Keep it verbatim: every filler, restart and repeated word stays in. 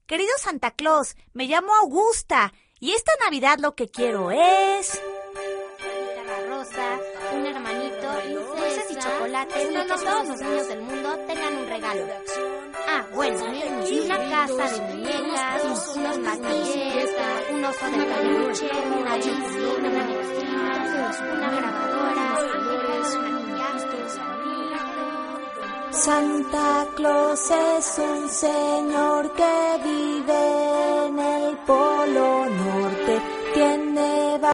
Querido Santa Claus, me llamo Augusta y esta Navidad lo que quiero es... Una rosa, un hermanito, dulces y chocolates y que todos los niños del mundo tengan un regalo. Ah, bueno, y una casa de muñecas, unos pastilles, un oso de peluche, una bicicleta, una bicicleta, una grabadora, un maquillaje, Santa Claus es un señor que vive en el Polo Norte. Tiene